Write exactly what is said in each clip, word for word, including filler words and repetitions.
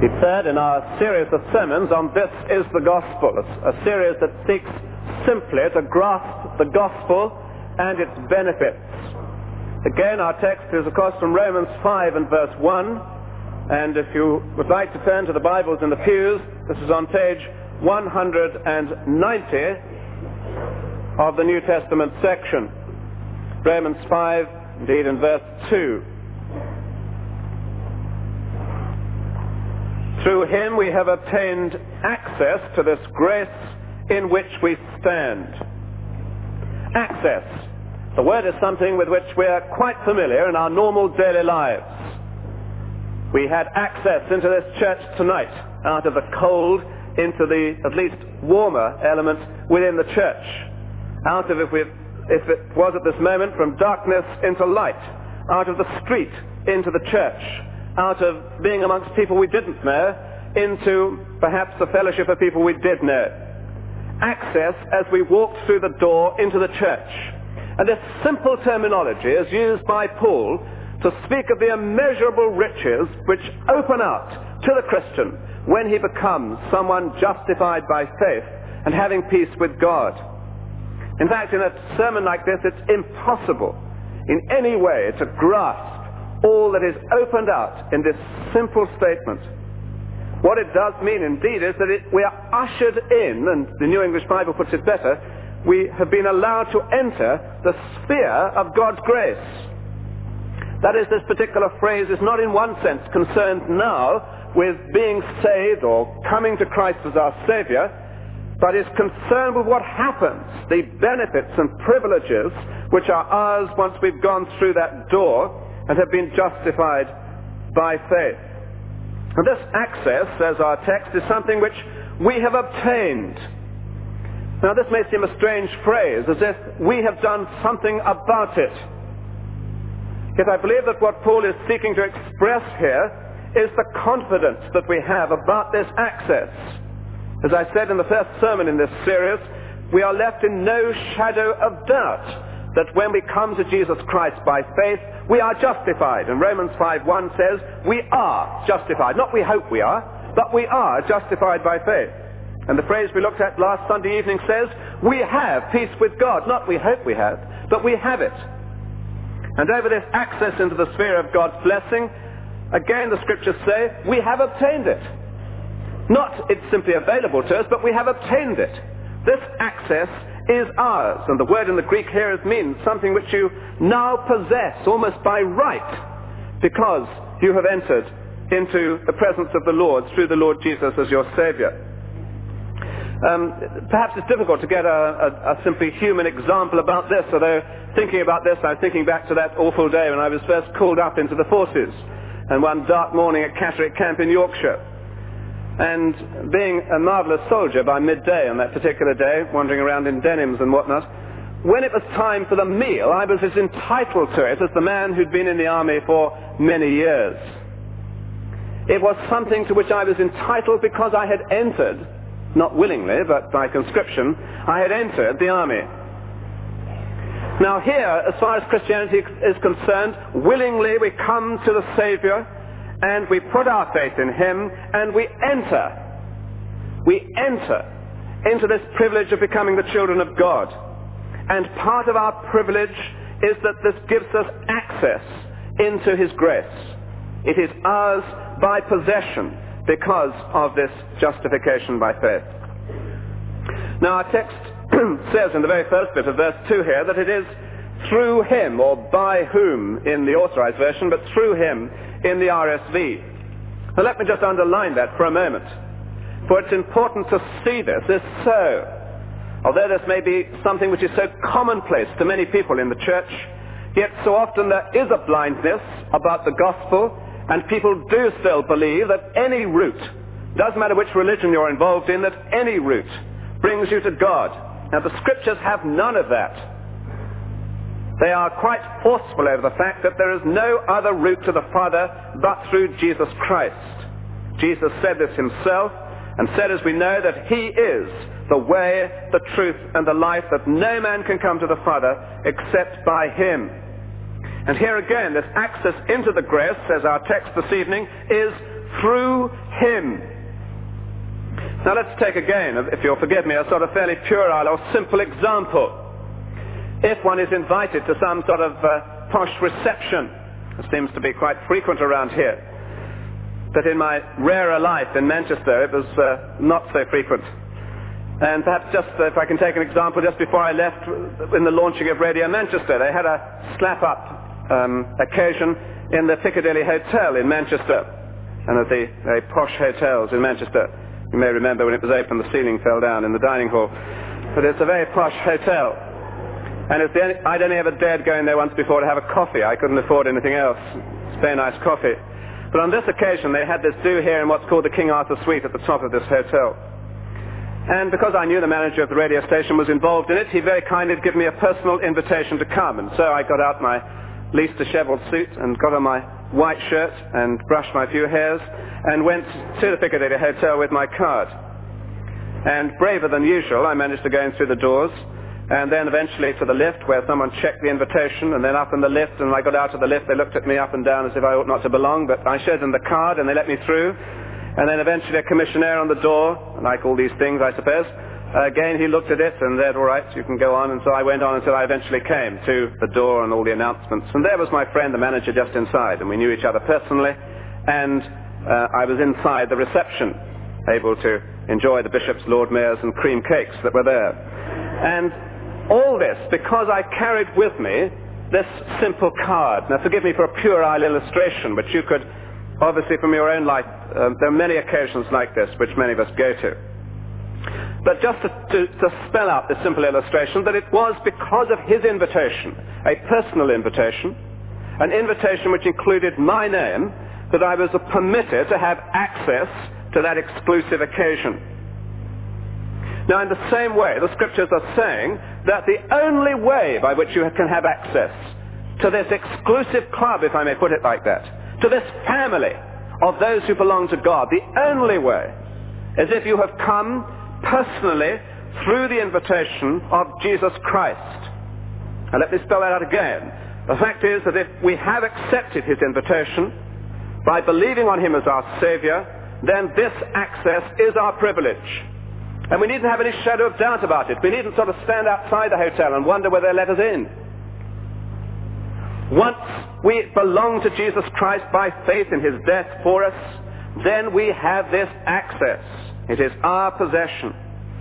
The third in our series of sermons on This is the Gospel, a series that seeks simply to grasp the gospel and its benefits. Again, our text is, of course, from Romans five and verse one, and if you would like to turn to the Bibles in the pews, this is on page one hundred ninety of the New Testament section. Romans five, indeed in verse two. Through him we have obtained access to this grace in which we stand. Access. The word is something with which we are quite familiar in our normal daily lives. We had access into this church tonight, out of the cold into the at least warmer element within the church. Out of, if, we, if it was at this moment, from darkness into light. Out of the street into the church. Out of being amongst people we didn't know into perhaps the fellowship of people we did know. Access as we walked through the door into the church. And this simple terminology is used by Paul to speak of the immeasurable riches which open out to the Christian when he becomes someone justified by faith and having peace with God. In fact, in a sermon like this, it's impossible in any way to grasp all that is opened out in this simple statement. What it does mean indeed is that it, we are ushered in, and the New English Bible puts it better, we have been allowed to enter the sphere of God's grace. That is, this particular phrase is not in one sense concerned now with being saved or coming to Christ as our Savior, but is concerned with what happens, the benefits and privileges which are ours once we've gone through that door and have been justified by faith. And this access, says our text, is something which we have obtained. Now this may seem a strange phrase, as if we have done something about it. Yet I believe that what Paul is seeking to express here is the confidence that we have about this access. As I said in the first sermon in this series, we are left in no shadow of doubt that when we come to Jesus Christ by faith, we are justified. And Romans five one says, we are justified. Not we hope we are, but we are justified by faith. And the phrase we looked at last Sunday evening says, we have peace with God. Not we hope we have, but we have it. And over this access into the sphere of God's blessing, again the scriptures say, we have obtained it. Not it's simply available to us, but we have obtained it. This access is ours. And the word in the Greek here means something which you now possess almost by right, because you have entered into the presence of the Lord through the Lord Jesus as your Savior. Um, perhaps it's difficult to get a, a, a simply human example about this, although thinking about this, I was thinking back to that awful day when I was first called up into the forces, and one dark morning at Catterick Camp in Yorkshire. And being a marvellous soldier by midday on that particular day, wandering around in denims and whatnot, when it was time for the meal, I was as entitled to it as the man who'd been in the army for many years. It was something to which I was entitled because I had entered, not willingly, but by conscription, I had entered the army. Now here, as far as Christianity is concerned, willingly we come to the Savior, and we put our faith in him, and we enter. We enter into this privilege of becoming the children of God. And part of our privilege is that this gives us access into his grace. It is ours by possession because of this justification by faith. Now our text says in the very first bit of verse two here that it is through him, or by whom in the Authorized Version, but through him in the R S V. Now let me just underline that for a moment, for it's important to see this as so. Although this may be something which is so commonplace to many people in the church, yet so often there is a blindness about the gospel, and people do still believe that any route, doesn't matter which religion you're involved in, that any route brings you to God. Now the scriptures have none of that. They are quite forceful over the fact that there is no other route to the Father but through Jesus Christ. Jesus said this himself, and said, as we know, that he is the way, the truth, and the life, that no man can come to the Father except by him. And here again, this access into the grace, says our text this evening, is through him. Now let's take again, if you'll forgive me, a sort of fairly puerile or simple example. If one is invited to some sort of uh, posh reception, it seems to be quite frequent around here, but in my rarer life in Manchester it was uh, not so frequent. And perhaps just, uh, if I can take an example, just before I left in the launching of Radio Manchester, they had a slap-up um, occasion in the Piccadilly Hotel in Manchester, and at the very posh hotels in Manchester. You may remember when it was open, the ceiling fell down in the dining hall. But it's a very posh hotel. And it's the only, I'd only ever dared go in there once before to have a coffee. I couldn't afford anything else. It's very nice coffee. But on this occasion, they had this do here in what's called the King Arthur Suite at the top of this hotel. And because I knew the manager of the radio station was involved in it, he very kindly had given me a personal invitation to come. And so I got out my least disheveled suit and got on my white shirt and brushed my few hairs and went to the Piccadilly Hotel with my card. And braver than usual, I managed to go in through the doors and then eventually to the lift where someone checked the invitation, and then up in the lift, and when I got out of the lift they looked at me up and down as if I ought not to belong, but I showed them the card and they let me through. And then eventually a commissionaire on the door, like all these things I suppose, uh, again he looked at it and said, all right, you can go on. And so I went on until I eventually came to the door and all the announcements. And there was my friend, the manager, just inside, and we knew each other personally. And uh, I was inside the reception, able to enjoy the bishops, lord mayors and cream cakes that were there. And all this because I carried with me this simple card. Now forgive me for a puerile illustration, but you could obviously from your own life, um, there are many occasions like this which many of us go to. But just to, to, to spell out this simple illustration, that it was because of his invitation, a personal invitation, an invitation which included my name, that I was permitted to have access to that exclusive occasion. Now in the same way, the scriptures are saying that the only way by which you can have access to this exclusive club, if I may put it like that, to this family of those who belong to God, the only way is if you have come personally through the invitation of Jesus Christ. Now let me spell that out again. The fact is that if we have accepted his invitation by believing on him as our Savior, then this access is our privilege. And we needn't have any shadow of doubt about it. We needn't sort of stand outside the hotel and wonder whether they let us in. Once we belong to Jesus Christ by faith in his death for us, then we have this access. It is our possession.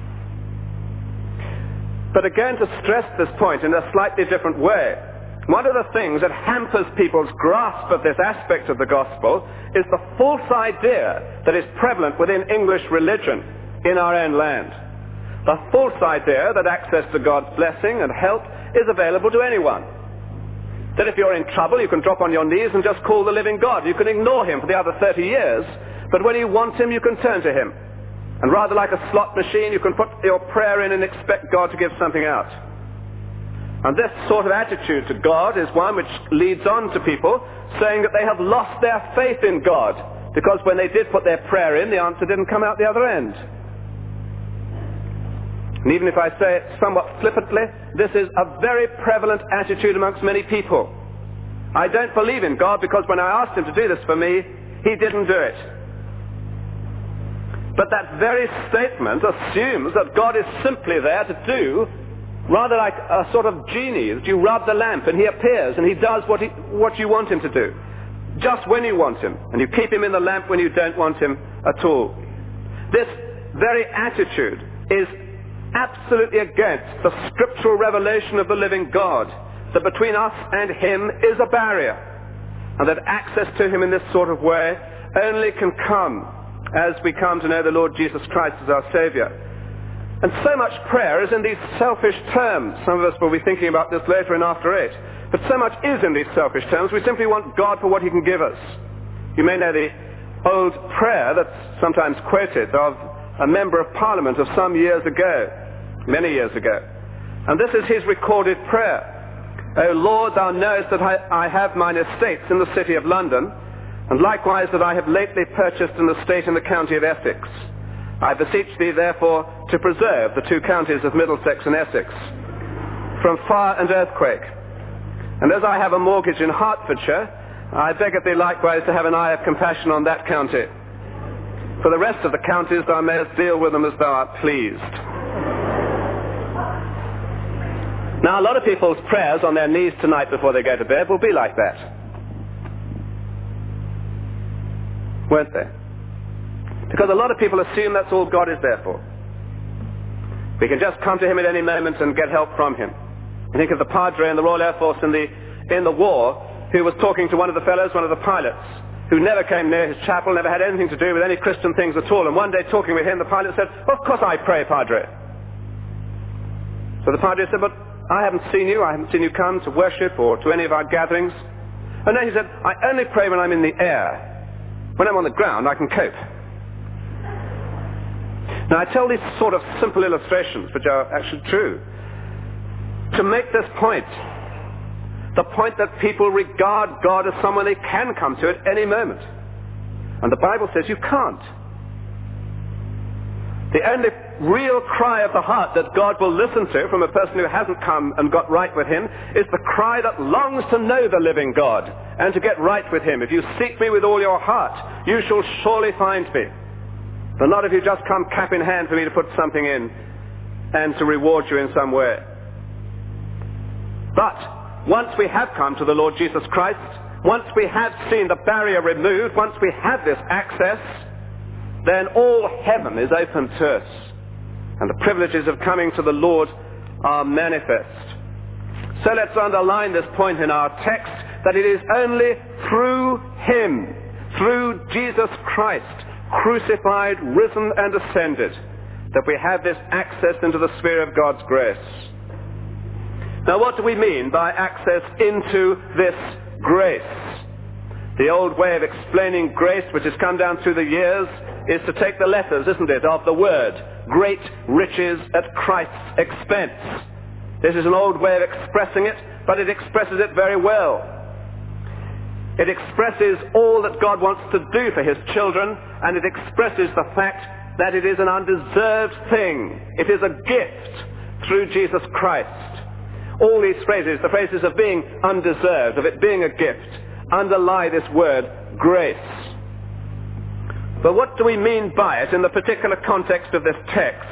But again, to stress this point in a slightly different way, one of the things that hampers people's grasp of this aspect of the gospel is the false idea that is prevalent within English religion in our own land. The false idea that access to God's blessing and help is available to anyone. That if you're in trouble, you can drop on your knees and just call the living God. You can ignore him for the other thirty years, but when you want him, you can turn to him. And rather like a slot machine, you can put your prayer in and expect God to give something out. And this sort of attitude to God is one which leads on to people saying that they have lost their faith in God, because when they did put their prayer in, the answer didn't come out the other end. And even if I say it somewhat flippantly, this is a very prevalent attitude amongst many people. I don't believe in God because when I asked him to do this for me, he didn't do it. But that very statement assumes that God is simply there to do, rather like a sort of genie, that you rub the lamp and he appears and he does what, he, what you want him to do, just when you want him, and you keep him in the lamp when you don't want him at all. This very attitude is absolutely against the scriptural revelation of the living God, that between us and him is a barrier, and that access to him in this sort of way only can come as we come to know the Lord Jesus Christ as our Savior. And so much prayer is in these selfish terms. Some of us will be thinking about this later in After Eight, but so much is in these selfish terms. We simply want God for what he can give us. You may know the old prayer that's sometimes quoted of a member of Parliament of some years ago, many years ago. And this is his recorded prayer. O Lord, thou knowest that I, I have mine estates in the city of London, and likewise that I have lately purchased an estate in the county of Essex. I beseech thee therefore to preserve the two counties of Middlesex and Essex from fire and earthquake. And as I have a mortgage in Hertfordshire, I beg of thee likewise to have an eye of compassion on that county. For the rest of the counties, thou mayest deal with them as thou art pleased. Now, a lot of people's prayers on their knees tonight before they go to bed will be like that. Won't they? Because a lot of people assume that's all God is there for. We can just come to him at any moment and get help from him. I think of the Padre in the Royal Air Force in the, in the war who was talking to one of the fellows, one of the pilots, who never came near his chapel, never had anything to do with any Christian things at all. And one day talking with him, the pilot said, "Of course I pray, Padre." So the Padre said, "But I haven't seen you. I haven't seen you come to worship or to any of our gatherings." And then he said, "I only pray when I'm in the air. When I'm on the ground, I can cope." Now, I tell these sort of simple illustrations, which are actually true, to make this point. The point that people regard God as someone they can come to at any moment. And the Bible says you can't. The only real cry of the heart that God will listen to from a person who hasn't come and got right with him is the cry that longs to know the living God and to get right with him. "If you seek me with all your heart, you shall surely find me." But not if you just come cap in hand for me to put something in and to reward you in some way. But once we have come to the Lord Jesus Christ, once we have seen the barrier removed, once we have this access, then all heaven is open to us. And the privileges of coming to the Lord are manifest. So let's underline this point in our text, that it is only through him, through Jesus Christ, crucified, risen, and ascended, that we have this access into the sphere of God's grace. Now, what do we mean by access into this grace? The old way of explaining grace, which has come down through the years, is to take the letters, isn't it, of the word, great riches at Christ's expense. This is an old way of expressing it, but it expresses it very well. It expresses all that God wants to do for his children, and it expresses the fact that it is an undeserved thing. It is a gift through Jesus Christ. All these phrases, the phrases of being undeserved, of it being a gift, underlie this word, grace. But what do we mean by it in the particular context of this text?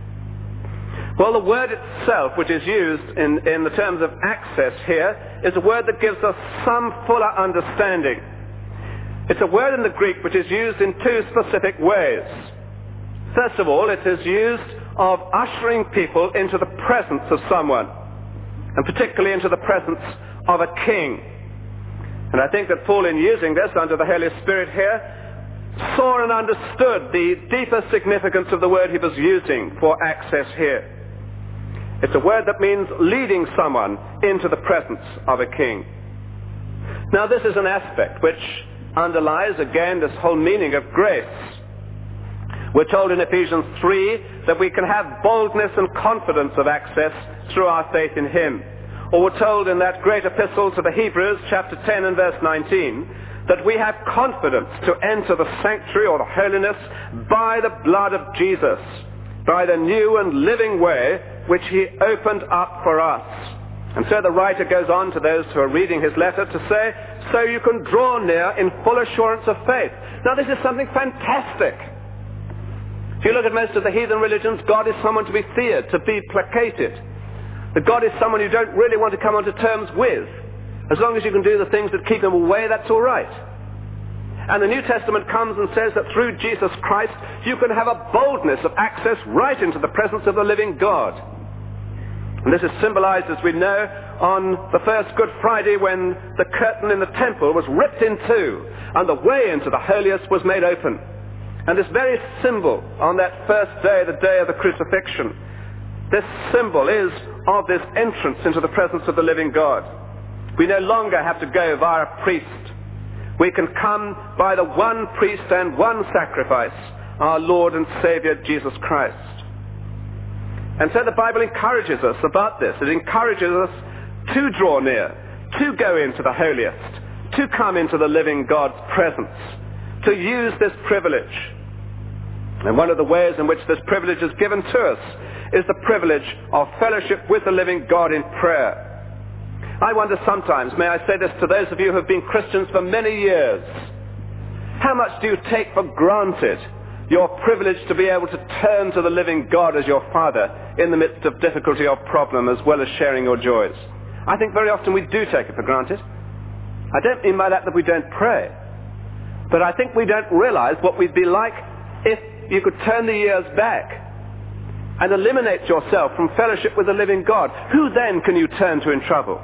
Well, the word itself, which is used in, in the terms of access here, is a word that gives us some fuller understanding. It's a word in the Greek which is used in two specific ways. First of all, it is used of ushering people into the presence of someone, and particularly into the presence of a king. And I think that Paul, in using this under the Holy Spirit here, saw and understood the deeper significance of the word he was using for access here. It's a word that means leading someone into the presence of a king. Now, this is an aspect which underlies, again, this whole meaning of grace. We're told in Ephesians three that we can have boldness and confidence of access through our faith in him. Or we're told in that great epistle to the Hebrews, chapter ten and verse nineteen, that we have confidence to enter the sanctuary or the holiness by the blood of Jesus, by the new and living way which he opened up for us. And so the writer goes on to those who are reading his letter to say, so you can draw near in full assurance of faith. Now, this is something fantastic. If you look at most of the heathen religions, God is someone to be feared, to be placated. That God is someone you don't really want to come onto terms with. As long as you can do the things that keep him away, that's all right. And the New Testament comes and says that through Jesus Christ, you can have a boldness of access right into the presence of the living God. And this is symbolized, as we know, on the first Good Friday when the curtain in the temple was ripped in two and the way into the holiest was made open. And this very symbol on that first day, the day of the crucifixion, this symbol is of this entrance into the presence of the living God. We no longer have to go via a priest. We can come by the one priest and one sacrifice, our Lord and Savior Jesus Christ. And so the Bible encourages us about this. It encourages us to draw near, to go into the holiest, to come into the living God's presence, to use this privilege. And one of the ways in which this privilege is given to us is the privilege of fellowship with the living God in prayer. I wonder sometimes, may I say this to those of you who have been Christians for many years, how much do you take for granted your privilege to be able to turn to the living God as your Father in the midst of difficulty or problem, as well as sharing your joys. I think very often we do take it for granted. I don't mean by that that we don't pray, but I think we don't realize what we'd be like if you could turn the years back and eliminate yourself from fellowship with the living God. Who then can you turn to in trouble?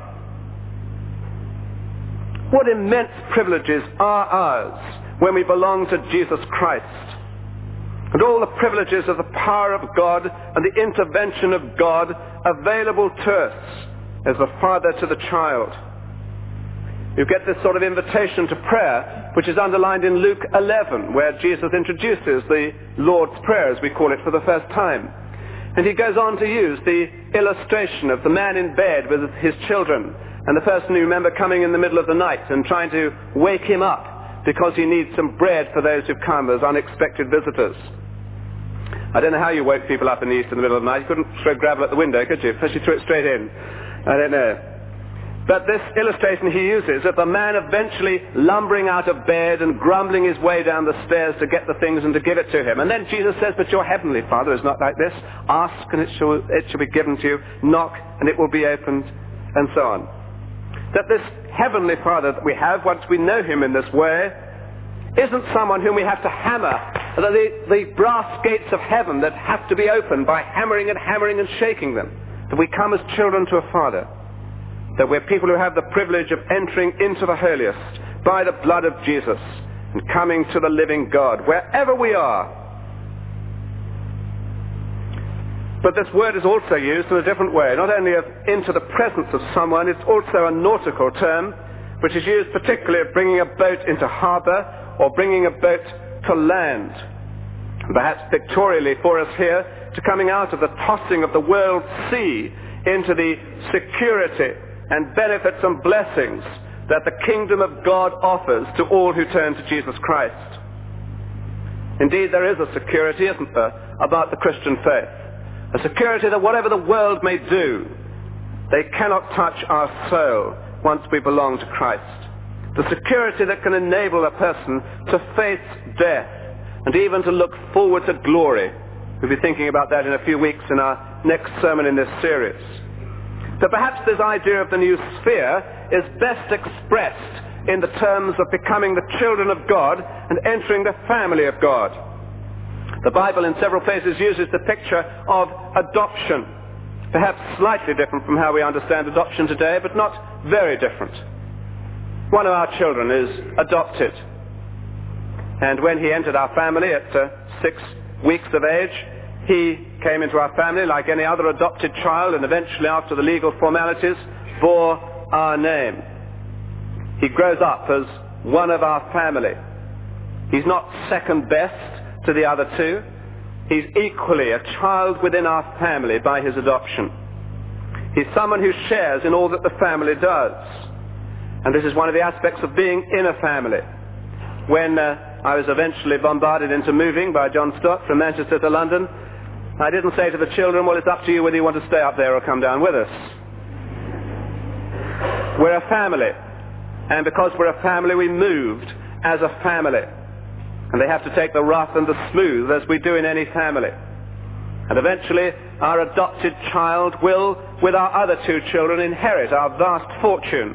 What immense privileges are ours when we belong to Jesus Christ. And all the privileges of the power of God and the intervention of God available to us as the father to the child. You get this sort of invitation to prayer, which is underlined in Luke eleven, where Jesus introduces the Lord's Prayer, as we call it, for the first time. And he goes on to use the illustration of the man in bed with his children, and the person you remember coming in the middle of the night and trying to wake him up because he needs some bread for those who've come as unexpected visitors. I don't know how you woke people up in the east in the middle of the night. You couldn't throw gravel at the window, could you? First you threw it straight in. I don't know. But this illustration he uses of the man eventually lumbering out of bed and grumbling his way down the stairs to get the things and to give it to him. And then Jesus says, but your heavenly Father is not like this. Ask and it shall, it shall be given to you. Knock and it will be opened, and so on. That this heavenly Father that we have, once we know him in this way, isn't someone whom we have to hammer. The, the brass gates of heaven that have to be opened by hammering and hammering and shaking them. That we come as children to a Father. That we're people who have the privilege of entering into the holiest by the blood of Jesus and coming to the living God wherever we are. But this word is also used in a different way, not only of into the presence of someone, it's also a nautical term which is used particularly of bringing a boat into harbour or bringing a boat to land. Perhaps pictorially for us here, to coming out of the tossing of the world sea into the security and benefits and blessings that the kingdom of God offers to all who turn to Jesus Christ. Indeed, there is a security, isn't there, about the Christian faith. A security that whatever the world may do, they cannot touch our soul once we belong to Christ. The security that can enable a person to face death and even to look forward to glory. We'll be thinking about that in a few weeks in our next sermon in this series. So perhaps this idea of the new sphere is best expressed in the terms of becoming the children of God and entering the family of God. The Bible in several places uses the picture of adoption. Perhaps slightly different from how we understand adoption today, but not very different. One of our children is adopted. And when he entered our family at uh, six weeks of age, he came into our family like any other adopted child, and eventually, after the legal formalities, bore our name. He grows up as one of our family. He's not second best to the other two. He's equally a child within our family by his adoption. He's someone who shares in all that the family does. And this is one of the aspects of being in a family. When uh, I was eventually bombarded into moving by John Stott from Manchester to London, I didn't say to the children, well, it's up to you whether you want to stay up there or come down with us. We're a family. And because we're a family, we moved as a family. And they have to take the rough and the smooth, as we do in any family. And eventually, our adopted child will, with our other two children, inherit our vast fortune.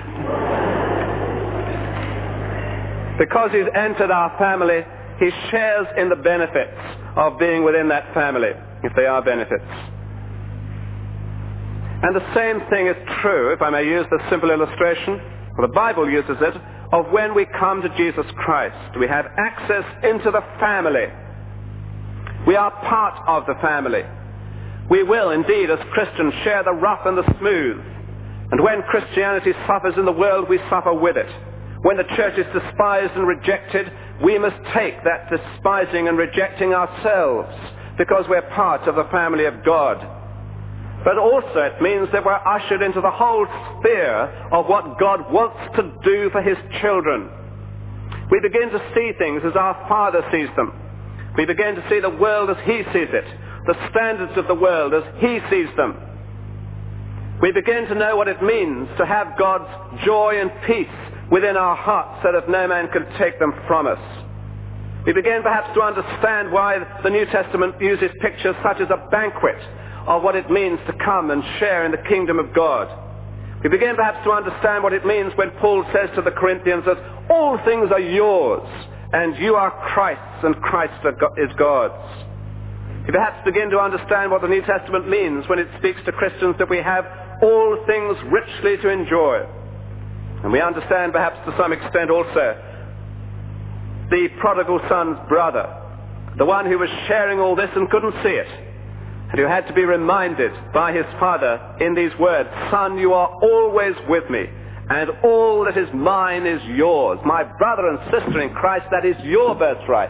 Because he's entered our family, he shares in the benefits of being within that family, if they are benefits. And the same thing is true, if I may use this simple illustration, well, the Bible uses it, of when we come to Jesus Christ. We have access into the family. We are part of the family. We will indeed, as Christians, share the rough and the smooth. And when Christianity suffers in the world, we suffer with it. When the church is despised and rejected, we must take that despising and rejecting ourselves, because we're part of the family of God. But also it means that we're ushered into the whole sphere of what God wants to do for his children. We begin to see things as our Father sees them. We begin to see the world as he sees it, the standards of the world as he sees them. We begin to know what it means to have God's joy and peace within our hearts so that no man can take them from us. We begin perhaps to understand why the New Testament uses pictures such as a banquet of what it means to come and share in the kingdom of God. We begin perhaps to understand what it means when Paul says to the Corinthians that all things are yours and you are Christ's and Christ is God's. We perhaps begin to understand what the New Testament means when it speaks to Christians that we have all things richly to enjoy. And we understand perhaps to some extent also the prodigal son's brother, the one who was sharing all this and couldn't see it, and who had to be reminded by his father in these words, "Son, you are always with me, and all that is mine is yours." My brother and sister in Christ, that is your birthright.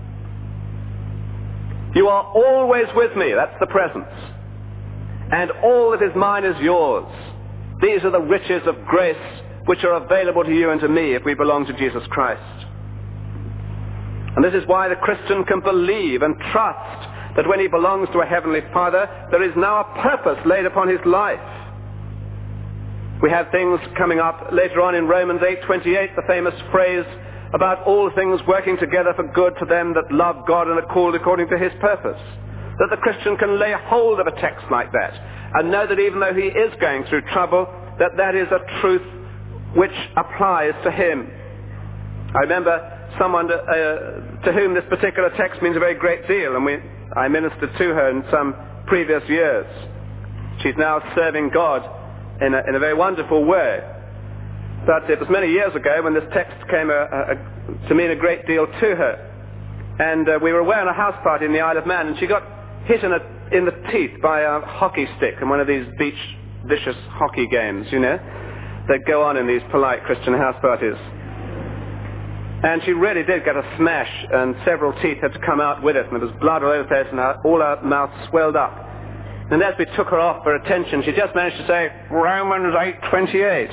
You are always with me, that's the presence. And all that is mine is yours. These are the riches of grace which are available to you and to me if we belong to Jesus Christ. And this is why the Christian can believe and trust that when he belongs to a heavenly Father, there is now a purpose laid upon his life. We have things coming up later on in Romans eight twenty-eight, the famous phrase about all things working together for good to them that love God and are called according to his purpose. That the Christian can lay hold of a text like that and know that even though he is going through trouble, that that is a truth which applies to him. I remember someone to, uh, to whom this particular text means a very great deal, and we, I ministered to her in some previous years. She's now serving God in a, in a very wonderful way. But it was many years ago when this text came a, a, to mean a great deal to her. And uh, we were away on a house party in the Isle of Man, and she got hit in, a, in the teeth by a hockey stick in one of these beach vicious hockey games, you know, that go on in these polite Christian house parties. And she really did get a smash, and several teeth had to come out with it, and there was blood all over the place, and her, all her mouth swelled up. And as we took her off for attention, she just managed to say, Romans eight twenty-eight.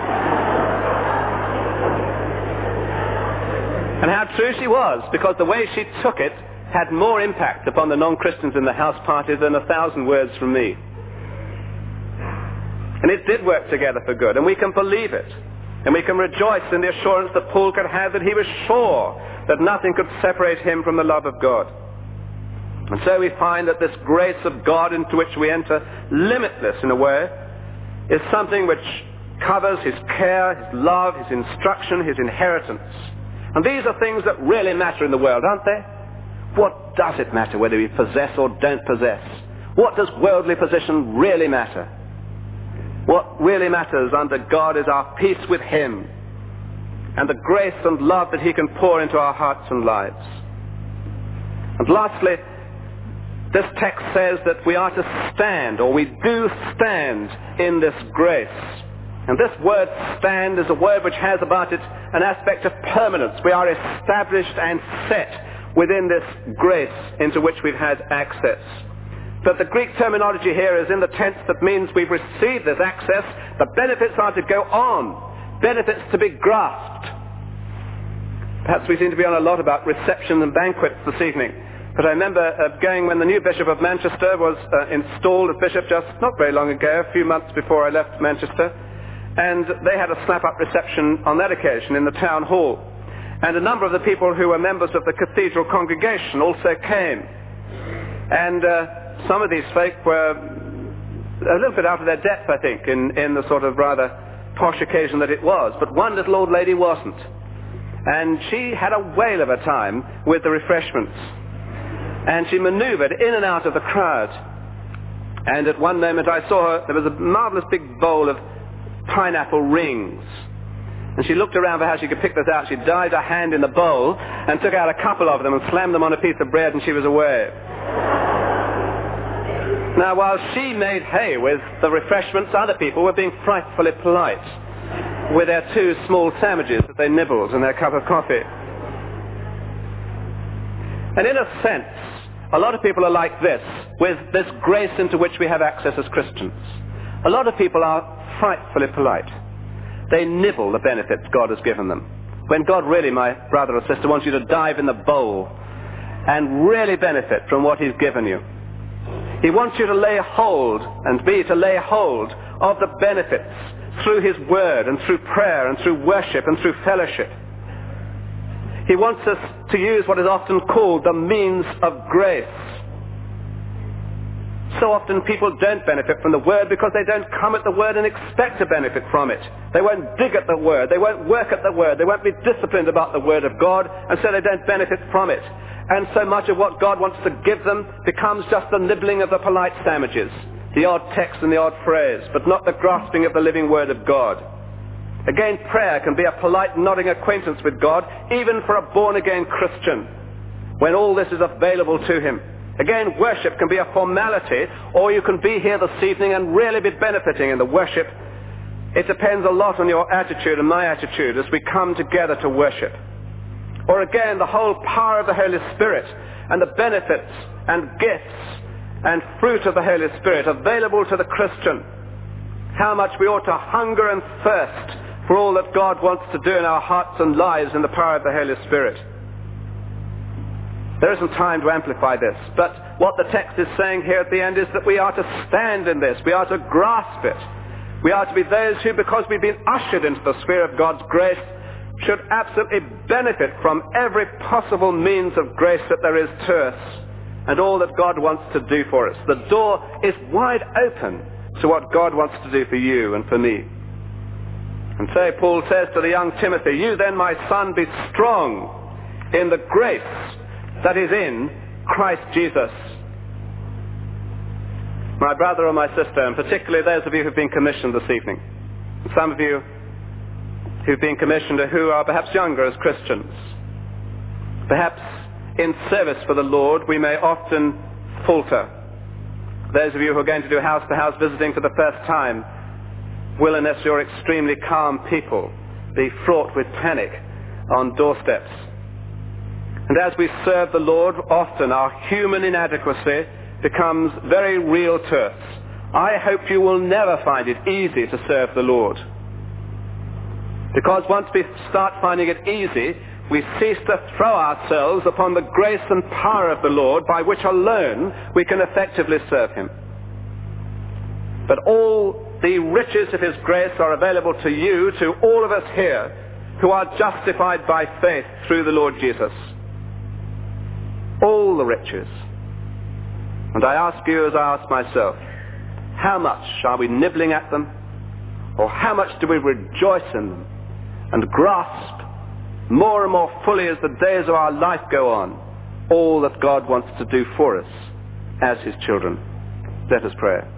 And how true she was, because the way she took it had more impact upon the non-Christians in the house party than a thousand words from me. And it did work together for good, and we can believe it. And we can rejoice in the assurance that Paul could have that he was sure that nothing could separate him from the love of God. And so we find that this grace of God into which we enter, limitless in a way, is something which covers his care, his love, his instruction, his inheritance. And these are things that really matter in the world, aren't they? What does it matter whether we possess or don't possess? What does worldly position really matter? What really matters under God is our peace with him and the grace and love that he can pour into our hearts and lives. And lastly, this text says that we are to stand, or we do stand in this grace. And this word stand is a word which has about it an aspect of permanence. We are established and set within this grace into which we've had access. But the Greek terminology here is in the tense that means we've received this access. The benefits are to go on, benefits to be grasped. Perhaps we seem to be on a lot about reception and banquets this evening. But I remember uh, going when the new Bishop of Manchester was uh, installed as Bishop just not very long ago, a few months before I left Manchester. And they had a slap-up reception on that occasion in the town hall. And a number of the people who were members of the cathedral congregation also came. And uh, some of these folk were a little bit out of their depth, I think, in, in the sort of rather posh occasion that it was. But one little old lady wasn't. And she had a whale of a time with the refreshments. And she maneuvered in and out of the crowd. And at one moment I saw her, there was a marvelous big bowl of pineapple rings. And she looked around for how she could pick this out. She dived her hand in the bowl and took out a couple of them and slammed them on a piece of bread, and she was away. Now, while she made hay with the refreshments, other people were being frightfully polite with their two small sandwiches that they nibbled and their cup of coffee. And in a sense, a lot of people are like this, with this grace into which we have access as Christians. A lot of people are frightfully polite. They nibble the benefits God has given them. When God really, my brother or sister, wants you to dive in the bowl and really benefit from what he's given you. He wants you to lay hold, and be to lay hold of the benefits through his word and through prayer and through worship and through fellowship. He wants us to use what is often called the means of grace. So often people don't benefit from the Word because they don't come at the Word and expect to benefit from it. They won't dig at the Word. They won't work at the Word. They won't be disciplined about the Word of God, and so they don't benefit from it. And so much of what God wants to give them becomes just the nibbling of the polite sandwiches, the odd text and the odd phrase, but not the grasping of the living Word of God. Again, prayer can be a polite nodding acquaintance with God, even for a born-again Christian, when all this is available to him. Again, worship can be a formality, or you can be here this evening and really be benefiting in the worship. It depends a lot on your attitude and my attitude as we come together to worship. Or again, the whole power of the Holy Spirit and the benefits and gifts and fruit of the Holy Spirit available to the Christian. How much we ought to hunger and thirst for all that God wants to do in our hearts and lives in the power of the Holy Spirit. There isn't time to amplify this, but what the text is saying here at the end is that we are to stand in this. We are to grasp it. We are to be those who, because we've been ushered into the sphere of God's grace, should absolutely benefit from every possible means of grace that there is to us and all that God wants to do for us. The door is wide open to what God wants to do for you and for me. And so Paul says to the young Timothy, "You then, my son, be strong in the grace that is in Christ Jesus." My brother or my sister, and particularly those of you who've been commissioned this evening, and some of you who've been commissioned or who are perhaps younger as Christians, perhaps in service for the Lord we may often falter. Those of you who are going to do house-to-house visiting for the first time will, unless you're extremely calm people, be fraught with panic on doorsteps. And as we serve the Lord, often our human inadequacy becomes very real to us. I hope you will never find it easy to serve the Lord. Because once we start finding it easy, we cease to throw ourselves upon the grace and power of the Lord by which alone we can effectively serve him. But all the riches of his grace are available to you, to all of us here, who are justified by faith through the Lord Jesus. All the riches. And I ask you, as I ask myself, how much are we nibbling at them? Or how much do we rejoice in them and grasp more and more fully as the days of our life go on all that God wants to do for us as his children? Let us pray.